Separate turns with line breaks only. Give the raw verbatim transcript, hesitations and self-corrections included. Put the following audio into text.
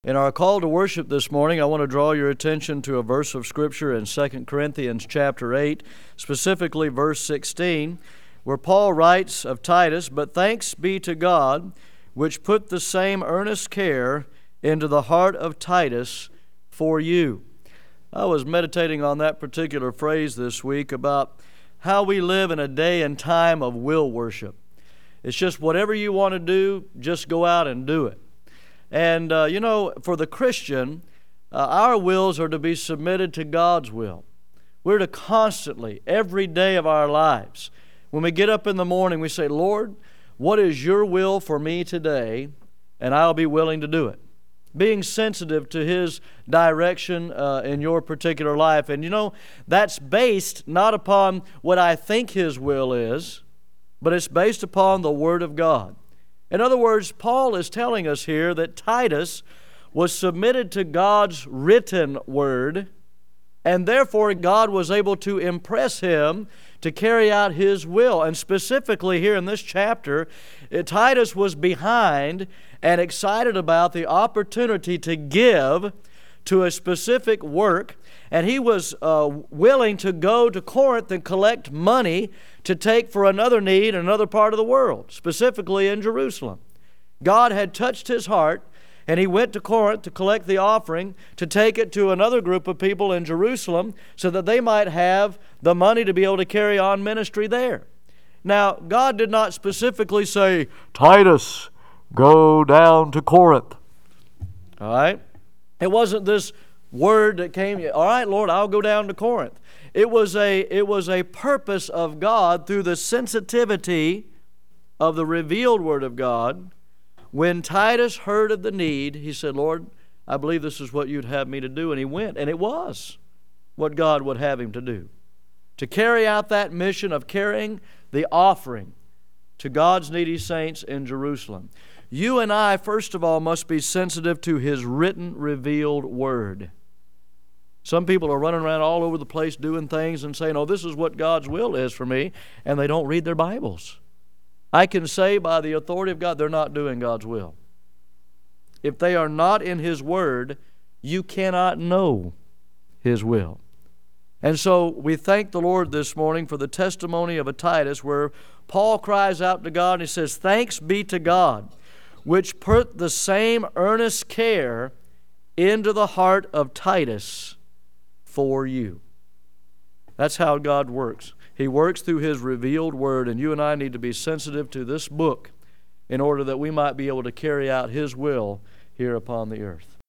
In our call to worship this morning, I want to draw your attention to a verse of Scripture in Second Corinthians chapter eight, specifically verse sixteen, where Paul writes of Titus, "But thanks be to God, which put the same earnest care into the heart of Titus for you." I was meditating on that particular phrase this week about how we live in a day and time of will worship. It's just whatever you want to do, just go out and do it. And, uh, you know, for the Christian, uh, our wills are to be submitted to God's will. We're to constantly, every day of our lives, when we get up in the morning, we say, "Lord, what is your will for me today?" And I'll be willing to do it. Being sensitive to His direction uh, in your particular life. And, you know, that's based not upon what I think His will is, but it's based upon the Word of God. In other words, Paul is telling us here that Titus was submitted to God's written Word, and therefore God was able to impress him to carry out His will. And specifically here in this chapter, Titus was behind and excited about the opportunity to give to a specific work, and he was uh, willing to go to Corinth and collect money to take for another need in another part of the world, specifically in Jerusalem. God had touched his heart, and he went to Corinth to collect the offering, to take it to another group of people in Jerusalem so that they might have the money to be able to carry on ministry there. Now, God did not specifically say, "Titus, go down to Corinth." All right? It wasn't this word that came, "All right, Lord, I'll go down to Corinth." It was a, it was a purpose of God through the sensitivity of the revealed Word of God. When Titus heard of the need, he said, "Lord, I believe this is what you'd have me to do." And he went, and it was what God would have him to do, to carry out that mission of carrying the offering to God's needy saints in Jerusalem. You and I, first of all, must be sensitive to His written, revealed Word. Some people are running around all over the place doing things and saying, "Oh, this is what God's will is for me," and they don't read their Bibles. I can say by the authority of God, they're not doing God's will. If they are not in His Word, you cannot know His will. And so we thank the Lord this morning for the testimony of a Titus where Paul cries out to God and he says, "Thanks be to God, which put the same earnest care into the heart of Titus for you." That's how God works. He works through His revealed Word, and you and I need to be sensitive to this book in order that we might be able to carry out His will here upon the earth.